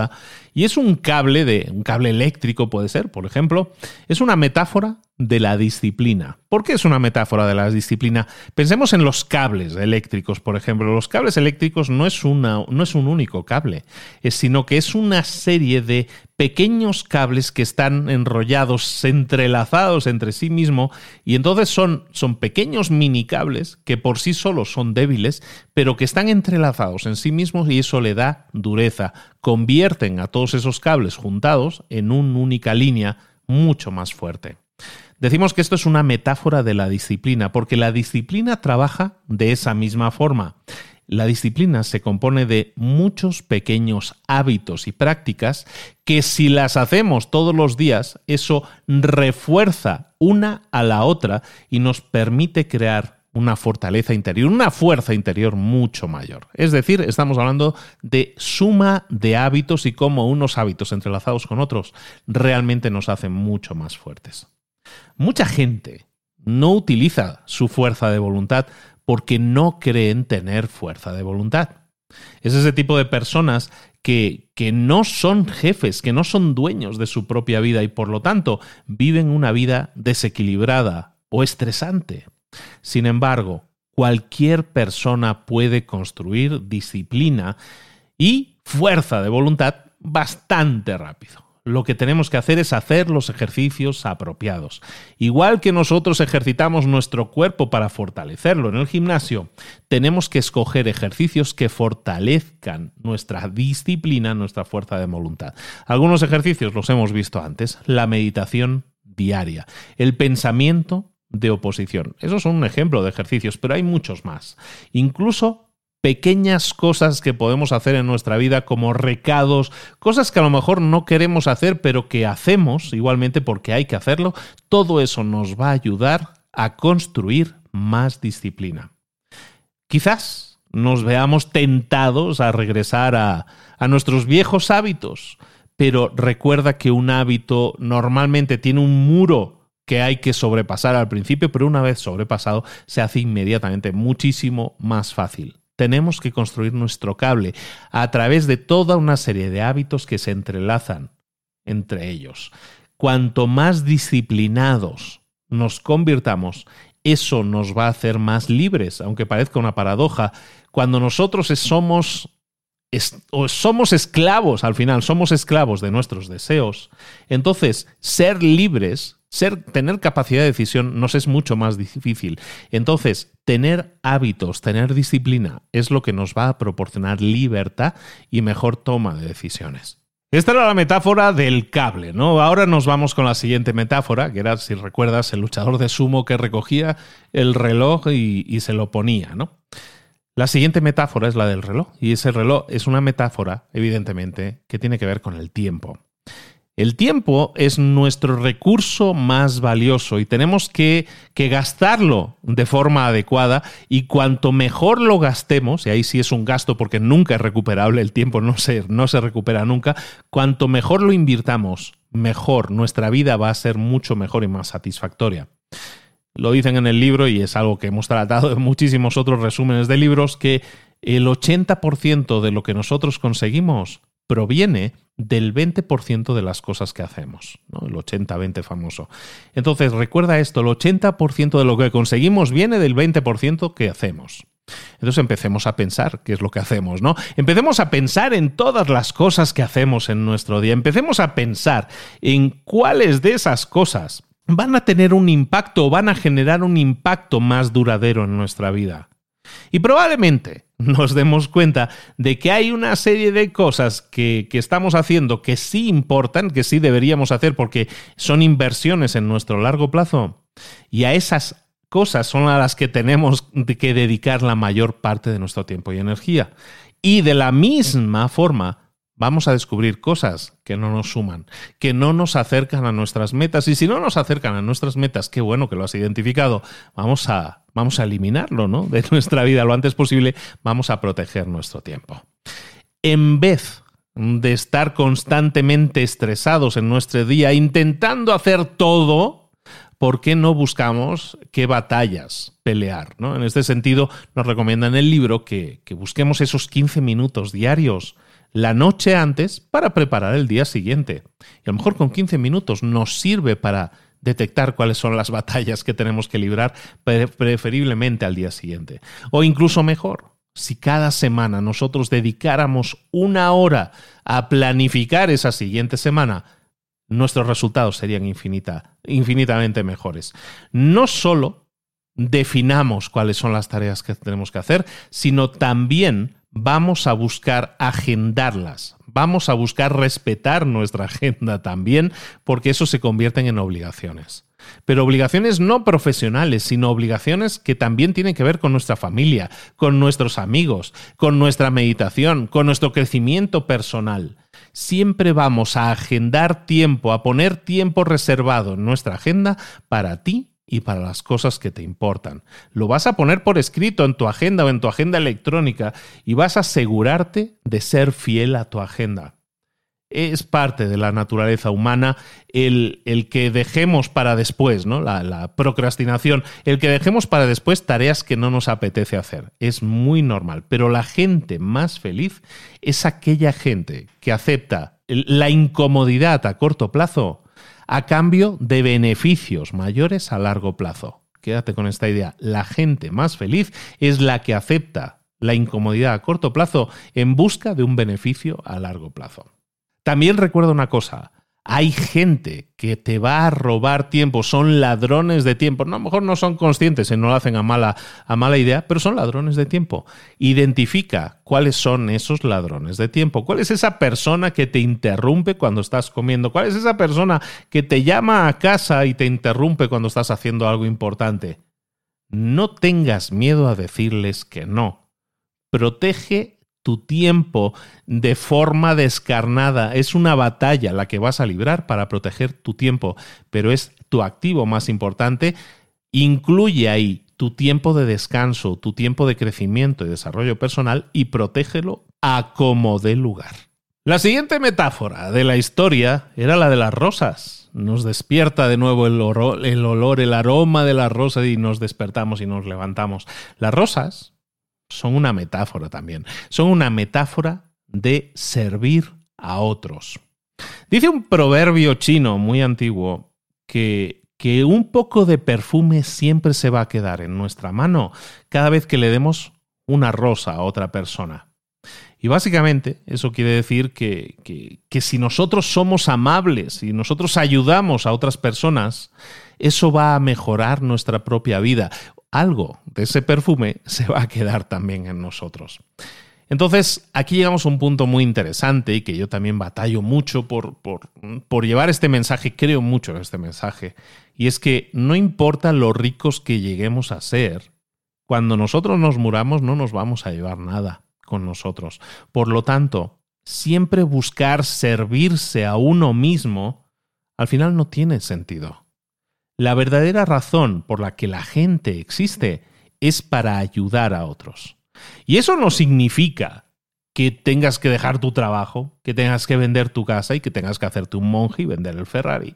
Y es un cable, de, un cable eléctrico puede ser, por ejemplo, es una metáfora de la disciplina. ¿Por qué es una metáfora de la disciplina? Pensemos en los cables eléctricos, por ejemplo. Los cables eléctricos no es, una, no es un único cable, es, sino que es una serie de pequeños cables que están enrollados, entrelazados entre sí mismos, y entonces son, son pequeños mini cables que por sí solos son débiles, pero que están entrelazados en sí mismos y eso le da dureza. Convierten a todos esos cables juntados en una única línea mucho más fuerte. Decimos que esto es una metáfora de la disciplina, porque la disciplina trabaja de esa misma forma. La disciplina se compone de muchos pequeños hábitos y prácticas que si las hacemos todos los días, eso refuerza una a la otra y nos permite crear una fortaleza interior, una fuerza interior mucho mayor. Es decir, estamos hablando de suma de hábitos y cómo unos hábitos entrelazados con otros realmente nos hacen mucho más fuertes. Mucha gente no utiliza su fuerza de voluntad porque no creen tener fuerza de voluntad. Es ese tipo de personas que, que no son jefes, que no son dueños de su propia vida y por lo tanto viven una vida desequilibrada o estresante. Sin embargo, cualquier persona puede construir disciplina y fuerza de voluntad bastante rápido. Lo que tenemos que hacer es hacer los ejercicios apropiados. Igual que nosotros ejercitamos nuestro cuerpo para fortalecerlo en el gimnasio, tenemos que escoger ejercicios que fortalezcan nuestra disciplina, nuestra fuerza de voluntad. Algunos ejercicios los hemos visto antes. La meditación diaria, el pensamiento de oposición. Esos son un ejemplo de ejercicios, pero hay muchos más. Incluso pequeñas cosas que podemos hacer en nuestra vida como recados, cosas que a lo mejor no queremos hacer, pero que hacemos igualmente porque hay que hacerlo. Todo eso nos va a ayudar a construir más disciplina. Quizás nos veamos tentados a regresar a, a nuestros viejos hábitos, pero recuerda que un hábito normalmente tiene un muro que hay que sobrepasar al principio, pero una vez sobrepasado se hace inmediatamente muchísimo más fácil. Tenemos que construir nuestro cable a través de toda una serie de hábitos que se entrelazan entre ellos. Cuanto más disciplinados nos convirtamos, eso nos va a hacer más libres, aunque parezca una paradoja. Cuando nosotros somos, es, o somos esclavos, al final somos esclavos de nuestros deseos, entonces ser libres, Ser, tener capacidad de decisión nos es mucho más difícil. Entonces, tener hábitos, tener disciplina es lo que nos va a proporcionar libertad y mejor toma de decisiones. Esta era la metáfora del cable, ¿no? Ahora nos vamos con la siguiente metáfora, que era, si recuerdas, el luchador de sumo que recogía el reloj y, y se lo ponía, ¿no? La siguiente metáfora es la del reloj, y ese reloj es una metáfora, evidentemente, que tiene que ver con el tiempo. El tiempo es nuestro recurso más valioso y tenemos que, que gastarlo de forma adecuada y cuanto mejor lo gastemos, y ahí sí es un gasto porque nunca es recuperable, el tiempo no se, no se recupera nunca, cuanto mejor lo invirtamos, mejor, nuestra vida va a ser mucho mejor y más satisfactoria. Lo dicen en el libro y es algo que hemos tratado en muchísimos otros resúmenes de libros, que el ochenta por ciento de lo que nosotros conseguimos proviene del veinte por ciento de las cosas que hacemos, ¿no? El ochenta veinte famoso. Entonces, recuerda esto, el ochenta por ciento de lo que conseguimos viene del veinte por ciento que hacemos. Entonces empecemos a pensar qué es lo que hacemos, ¿no? Empecemos a pensar en todas las cosas que hacemos en nuestro día. Empecemos a pensar en cuáles de esas cosas van a tener un impacto o van a generar un impacto más duradero en nuestra vida. Y probablemente nos demos cuenta de que hay una serie de cosas que, que estamos haciendo que sí importan, que sí deberíamos hacer porque son inversiones en nuestro largo plazo. Y a esas cosas son a las que tenemos que dedicar la mayor parte de nuestro tiempo y energía. Y de la misma forma vamos a descubrir cosas que no nos suman, que no nos acercan a nuestras metas. Y si no nos acercan a nuestras metas, qué bueno que lo has identificado, vamos a, vamos a eliminarlo, ¿no?, de nuestra vida lo antes posible, vamos a proteger nuestro tiempo. En vez de estar constantemente estresados en nuestro día, intentando hacer todo, ¿por qué no buscamos qué batallas pelear, ¿no? En este sentido, nos recomiendan en el libro que, que busquemos esos quince minutos diarios la noche antes para preparar el día siguiente. Y a lo mejor con quince minutos nos sirve para detectar cuáles son las batallas que tenemos que librar, preferiblemente al día siguiente. O incluso mejor, si cada semana nosotros dedicáramos una hora a planificar esa siguiente semana, nuestros resultados serían infinita, infinitamente mejores. No solo definamos cuáles son las tareas que tenemos que hacer, sino también vamos a buscar agendarlas. Vamos a buscar respetar nuestra agenda también, porque eso se convierten en obligaciones. Pero obligaciones no profesionales, sino obligaciones que también tienen que ver con nuestra familia, con nuestros amigos, con nuestra meditación, con nuestro crecimiento personal. Siempre vamos a agendar tiempo, a poner tiempo reservado en nuestra agenda para ti y para las cosas que te importan. Lo vas a poner por escrito en tu agenda o en tu agenda electrónica y vas a asegurarte de ser fiel a tu agenda. Es parte de la naturaleza humana el, el que dejemos para después, ¿no? La, la procrastinación, el que dejemos para después tareas que no nos apetece hacer. Es muy normal, pero la gente más feliz es aquella gente que acepta la incomodidad a corto plazo a cambio de beneficios mayores a largo plazo. Quédate con esta idea. La gente más feliz es la que acepta la incomodidad a corto plazo en busca de un beneficio a largo plazo. También recuerda una cosa. Hay gente que te va a robar tiempo, son ladrones de tiempo. No, a lo mejor no son conscientes y no lo hacen a mala, a mala idea, pero son ladrones de tiempo. Identifica cuáles son esos ladrones de tiempo. ¿Cuál es esa persona que te interrumpe cuando estás comiendo? ¿Cuál es esa persona que te llama a casa y te interrumpe cuando estás haciendo algo importante? No tengas miedo a decirles que no. Protege tu tiempo de forma descarnada. Es una batalla la que vas a librar para proteger tu tiempo, pero es tu activo más importante. Incluye ahí tu tiempo de descanso, tu tiempo de crecimiento y desarrollo personal y protégelo a como dé lugar. La siguiente metáfora de la historia era la de las rosas. Nos despierta de nuevo el olor, el, olor, el aroma de las rosas y nos despertamos y nos levantamos. Las rosas son una metáfora también. Son una metáfora de servir a otros. Dice un proverbio chino muy antiguo que, que un poco de perfume siempre se va a quedar en nuestra mano cada vez que le demos una rosa a otra persona. Y básicamente eso quiere decir que, que, que si nosotros somos amables, si nosotros ayudamos a otras personas, eso va a mejorar nuestra propia vida. Algo de ese perfume se va a quedar también en nosotros. Entonces, aquí llegamos a un punto muy interesante y que yo también batallo mucho por, por, por llevar este mensaje, creo mucho en este mensaje, y es que no importa lo ricos que lleguemos a ser, cuando nosotros nos muramos no nos vamos a llevar nada con nosotros. Por lo tanto, siempre buscar servirse a uno mismo, al final no tiene sentido. La verdadera razón por la que la gente existe es para ayudar a otros. Y eso no significa que tengas que dejar tu trabajo, que tengas que vender tu casa y que tengas que hacerte un monje y vender el Ferrari.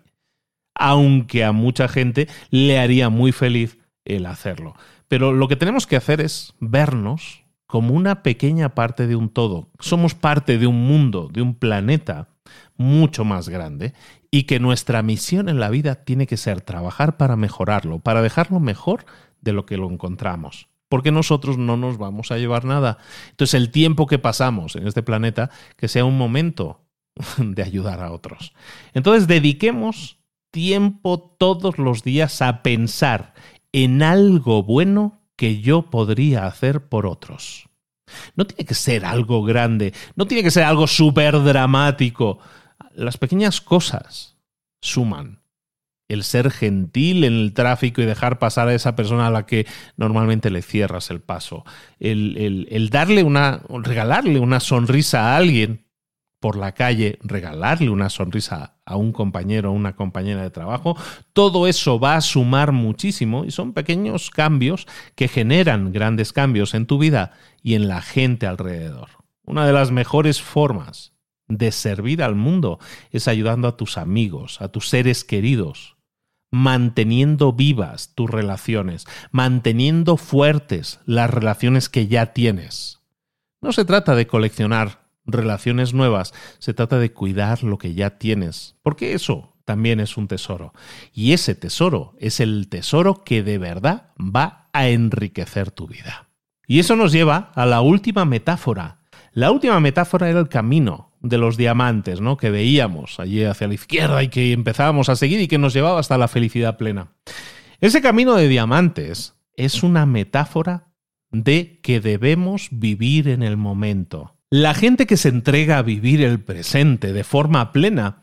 Aunque a mucha gente le haría muy feliz el hacerlo. Pero lo que tenemos que hacer es vernos como una pequeña parte de un todo. Somos parte de un mundo, de un planeta mucho más grande y que nuestra misión en la vida tiene que ser trabajar para mejorarlo, para dejarlo mejor de lo que lo encontramos. Porque nosotros no nos vamos a llevar nada. Entonces el tiempo que pasamos en este planeta, que sea un momento de ayudar a otros. Entonces dediquemos tiempo todos los días a pensar en algo bueno que yo podría hacer por otros. No tiene que ser algo grande, no tiene que ser algo súper dramático. Las pequeñas cosas suman. El ser gentil en el tráfico y dejar pasar a esa persona a la que normalmente le cierras el paso. El, el, el darle una, regalarle una sonrisa a alguien por la calle, regalarle una sonrisa a un compañero o una compañera de trabajo, todo eso va a sumar muchísimo y son pequeños cambios que generan grandes cambios en tu vida y en la gente alrededor. Una de las mejores formas de servir al mundo es ayudando a tus amigos, a tus seres queridos, manteniendo vivas tus relaciones, manteniendo fuertes las relaciones que ya tienes. No se trata de coleccionar relaciones nuevas, se trata de cuidar lo que ya tienes, porque eso también es un tesoro. Y ese tesoro es el tesoro que de verdad va a enriquecer tu vida. Y eso nos lleva a la última metáfora. La última metáfora era el camino de los diamantes, ¿no?, que veíamos allí hacia la izquierda y que empezábamos a seguir y que nos llevaba hasta la felicidad plena. Ese camino de diamantes es una metáfora de que debemos vivir en el momento. La gente que se entrega a vivir el presente de forma plena,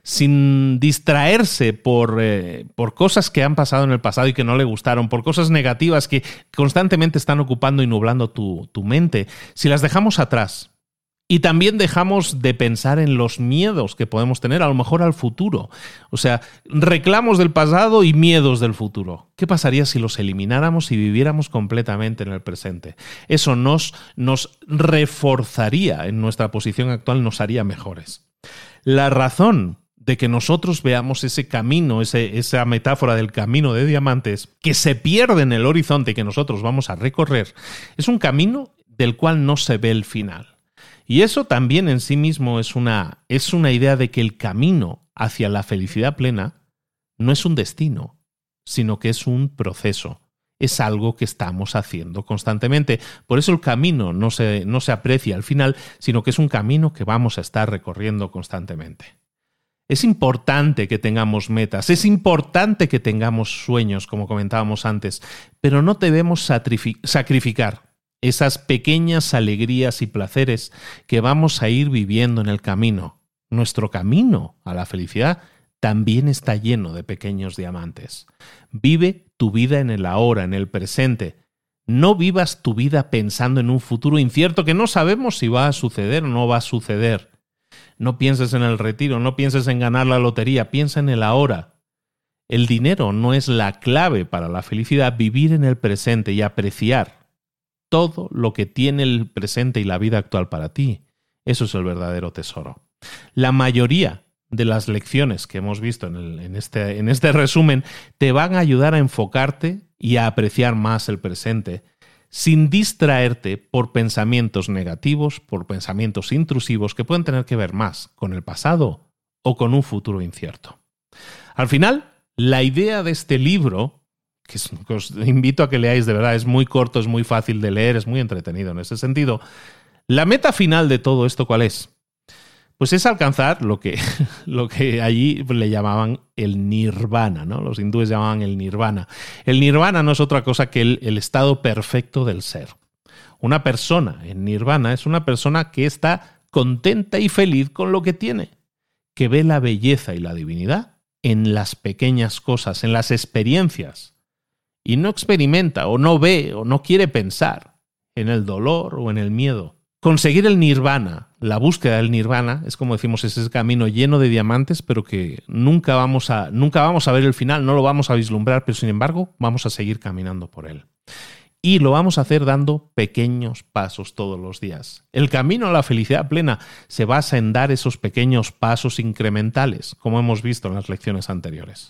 sin distraerse por, eh, por cosas que han pasado en el pasado y que no le gustaron, por cosas negativas que constantemente están ocupando y nublando tu, tu mente, si las dejamos atrás y también dejamos de pensar en los miedos que podemos tener, a lo mejor al futuro, o sea, reclamos del pasado y miedos del futuro. ¿Qué pasaría si los elimináramos y viviéramos completamente en el presente? Eso nos, nos reforzaría en nuestra posición actual, nos haría mejores. La razón de que nosotros veamos ese camino, ese, esa metáfora del camino de diamantes, que se pierde en el horizonte y que nosotros vamos a recorrer, es un camino del cual no se ve el final. Y eso también en sí mismo es una, es una idea de que el camino hacia la felicidad plena no es un destino, sino que es un proceso. Es algo que estamos haciendo constantemente. Por eso el camino no se, no se aprecia al final, sino que es un camino que vamos a estar recorriendo constantemente. Es importante que tengamos metas, es importante que tengamos sueños, como comentábamos antes, pero no debemos sacrificar esas pequeñas alegrías y placeres que vamos a ir viviendo en el camino. Nuestro camino a la felicidad también está lleno de pequeños diamantes. Vive tu vida en el ahora, en el presente. No vivas tu vida pensando en un futuro incierto que no sabemos si va a suceder o no va a suceder. No pienses en el retiro, no pienses en ganar la lotería, piensa en el ahora. El dinero no es la clave para la felicidad. Vivir en el presente y apreciar todo lo que tiene el presente y la vida actual para ti. Eso es el verdadero tesoro. La mayoría de las lecciones que hemos visto en, el, en, este, en este resumen te van a ayudar a enfocarte y a apreciar más el presente, sin distraerte por pensamientos negativos, por pensamientos intrusivos que pueden tener que ver más con el pasado o con un futuro incierto. Al final, la idea de este libro, que os invito a que leáis de verdad, es muy corto, es muy fácil de leer, es muy entretenido en ese sentido. La meta final de todo esto, ¿cuál es? Pues es alcanzar lo que, lo que allí le llamaban el nirvana, ¿no? Los hindúes llamaban el nirvana. El nirvana no es otra cosa que el, el estado perfecto del ser. Una persona en nirvana es una persona que está contenta y feliz con lo que tiene, que ve la belleza y la divinidad en las pequeñas cosas, en las experiencias, y no experimenta o no ve o no quiere pensar en el dolor o en el miedo. Conseguir el nirvana, la búsqueda del nirvana, es como decimos, es ese camino lleno de diamantes, pero que nunca vamos a, nunca vamos a ver el final, no lo vamos a vislumbrar, pero sin embargo vamos a seguir caminando por él. Y lo vamos a hacer dando pequeños pasos todos los días. El camino a la felicidad plena se basa en dar esos pequeños pasos incrementales, como hemos visto en las lecciones anteriores.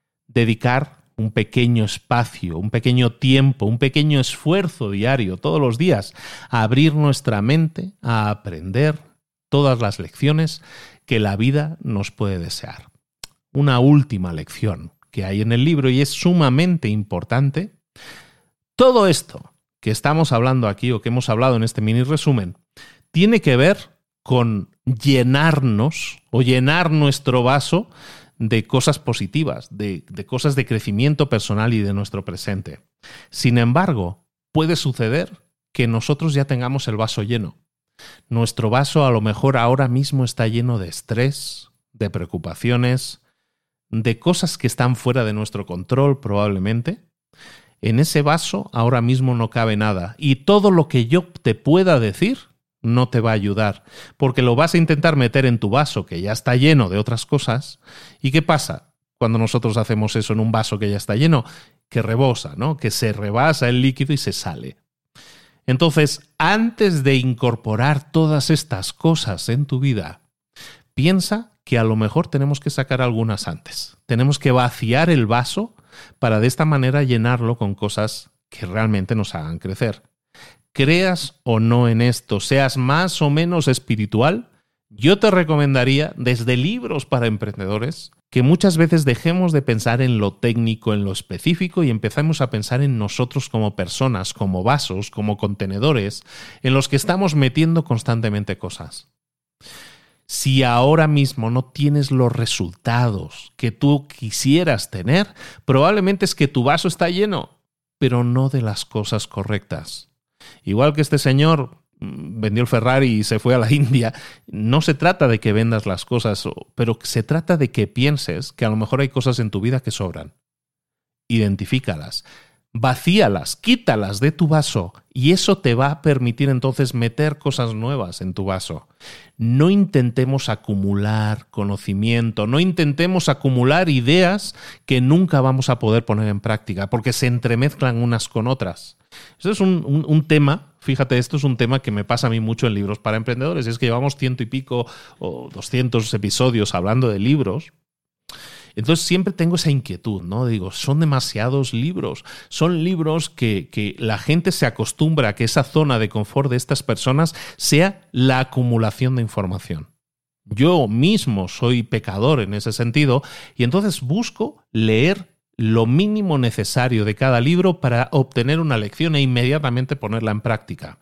Dedicar un pequeño espacio, un pequeño tiempo, un pequeño esfuerzo diario, todos los días, a abrir nuestra mente, a aprender todas las lecciones que la vida nos puede desear. Una última lección que hay en el libro y es sumamente importante. Todo esto que estamos hablando aquí o que hemos hablado en este mini resumen tiene que ver con llenarnos o llenar nuestro vaso de cosas positivas, de, de cosas de crecimiento personal y de nuestro presente. Sin embargo, puede suceder que nosotros ya tengamos el vaso lleno. Nuestro vaso a lo mejor ahora mismo está lleno de estrés, de preocupaciones, de cosas que están fuera de nuestro control probablemente. En ese vaso ahora mismo no cabe nada y todo lo que yo te pueda decir no te va a ayudar, porque lo vas a intentar meter en tu vaso que ya está lleno de otras cosas. ¿Y qué pasa cuando nosotros hacemos eso en un vaso que ya está lleno? Que rebosa, ¿no? Que se rebasa el líquido y se sale. Entonces, antes de incorporar todas estas cosas en tu vida, piensa que a lo mejor tenemos que sacar algunas antes. Tenemos que vaciar el vaso para de esta manera llenarlo con cosas que realmente nos hagan crecer. creas o no en esto, seas más o menos espiritual, yo te recomendaría, desde Libros para Emprendedores, que muchas veces dejemos de pensar en lo técnico, en lo específico y empezamos a pensar en nosotros como personas, como vasos, como contenedores, en los que estamos metiendo constantemente cosas. Si ahora mismo no tienes los resultados que tú quisieras tener, probablemente es que tu vaso está lleno, pero no de las cosas correctas. Igual que este señor vendió el Ferrari y se fue a la India, no se trata de que vendas las cosas, pero se trata de que pienses que a lo mejor hay cosas en tu vida que sobran. Identifícalas, vacíalas, quítalas de tu vaso y eso te va a permitir entonces meter cosas nuevas en tu vaso. No intentemos acumular conocimiento, no intentemos acumular ideas que nunca vamos a poder poner en práctica porque se entremezclan unas con otras. Esto es un, un, un tema, fíjate, esto es un tema que me pasa a mí mucho en Libros para Emprendedores, y es que llevamos ciento y pico o doscientos episodios hablando de libros. Entonces siempre tengo esa inquietud, ¿no? Digo, son demasiados libros, son libros que, que la gente se acostumbra a que esa zona de confort de estas personas sea la acumulación de información. Yo mismo soy pecador en ese sentido y entonces busco leer lo mínimo necesario de cada libro para obtener una lección e inmediatamente ponerla en práctica.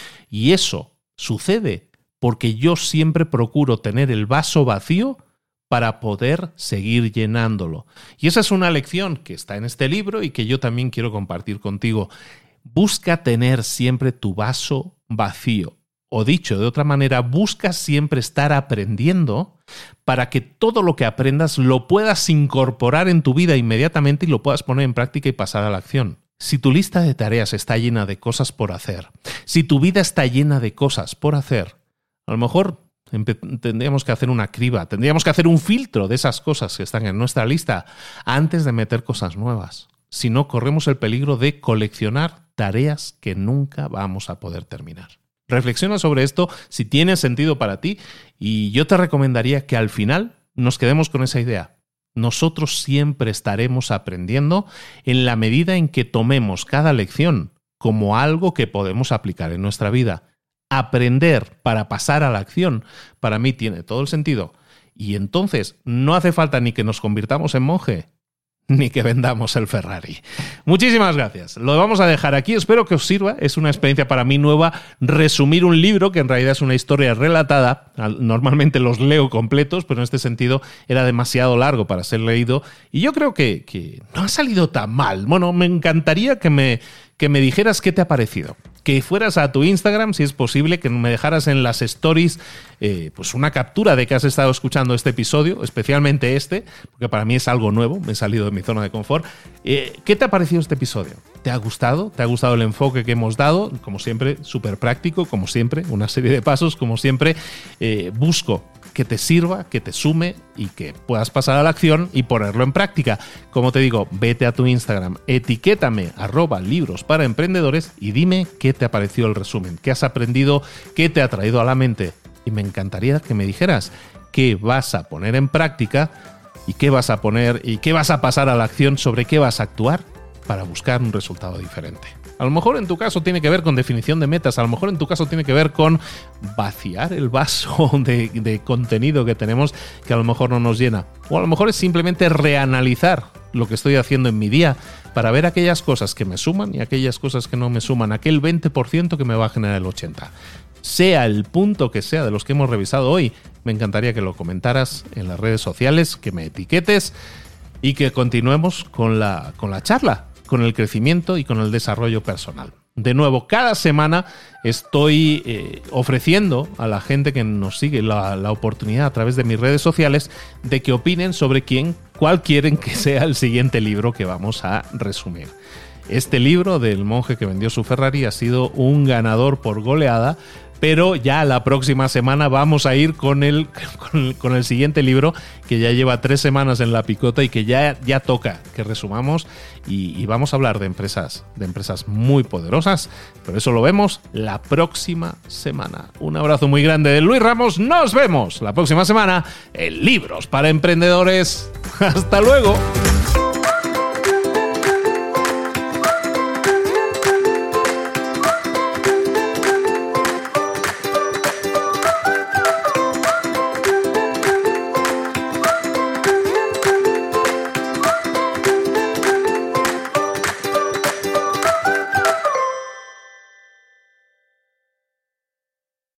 Y eso sucede porque yo siempre procuro tener el vaso vacío para poder seguir llenándolo. Y esa es una lección que está en este libro y que yo también quiero compartir contigo. Busca tener siempre tu vaso vacío. O dicho de otra manera, busca siempre estar aprendiendo para que todo lo que aprendas lo puedas incorporar en tu vida inmediatamente y lo puedas poner en práctica y pasar a la acción. Si tu lista de tareas está llena de cosas por hacer, si tu vida está llena de cosas por hacer, a lo mejor tendríamos que hacer una criba, tendríamos que hacer un filtro de esas cosas que están en nuestra lista antes de meter cosas nuevas. Si no, corremos el peligro de coleccionar tareas que nunca vamos a poder terminar. Reflexiona sobre esto si tiene sentido para ti y yo te recomendaría que al final nos quedemos con esa idea. Nosotros siempre estaremos aprendiendo en la medida en que tomemos cada lección como algo que podemos aplicar en nuestra vida. Aprender para pasar a la acción para mí tiene todo el sentido y entonces no hace falta ni que nos convirtamos en monje ni que vendamos el Ferrari. Muchísimas gracias. Lo vamos a dejar aquí. Espero que os sirva. Es una experiencia para mí nueva resumir un libro que en realidad es una historia relatada. Normalmente los leo completos, pero en este sentido era demasiado largo para ser leído. Y yo creo que, que no ha salido tan mal. Bueno, me encantaría que me, que me dijeras qué te ha parecido. Que fueras a tu Instagram, si es posible, que me dejaras en las stories eh, pues una captura de que has estado escuchando este episodio, especialmente este, porque para mí es algo nuevo, me he salido de mi zona de confort. Eh, ¿Qué te ha parecido este episodio? ¿Te ha gustado? ¿Te ha gustado el enfoque que hemos dado? Como siempre, súper práctico, como siempre, una serie de pasos, como siempre, eh, busco que te sirva, que te sume y que puedas pasar a la acción y ponerlo en práctica. Como te digo, vete a tu Instagram, etiquétame arroba libros para emprendedores y dime qué te ha parecido el resumen, qué has aprendido, qué te ha traído a la mente. Y me encantaría que me dijeras qué vas a poner en práctica y qué vas a poner y qué vas a pasar a la acción, sobre qué vas a actuar para buscar un resultado diferente. A lo mejor en tu caso tiene que ver con definición de metas, a lo mejor en tu caso tiene que ver con vaciar el vaso de, de contenido que tenemos que a lo mejor no nos llena. O a lo mejor es simplemente reanalizar lo que estoy haciendo en mi día para ver aquellas cosas que me suman y aquellas cosas que no me suman, aquel veinte por ciento que me va a generar el ochenta por ciento. Sea el punto que sea de los que hemos revisado hoy, me encantaría que lo comentaras en las redes sociales, que me etiquetes y que continuemos con la, con la charla, con el crecimiento y con el desarrollo personal. De nuevo, cada semana estoy eh, ofreciendo a la gente que nos sigue la, la oportunidad a través de mis redes sociales de que opinen sobre quién, cuál quieren que sea el siguiente libro que vamos a resumir. Este libro del monje que vendió su Ferrari ha sido un ganador por goleada, pero ya la próxima semana vamos a ir con el, con, con el siguiente libro que ya lleva tres semanas en la picota y que ya, ya toca que resumamos y, y vamos a hablar de empresas, de empresas muy poderosas, pero eso lo vemos la próxima semana. Un abrazo muy grande de Luis Ramos, nos vemos la próxima semana en Libros para Emprendedores. ¡Hasta luego!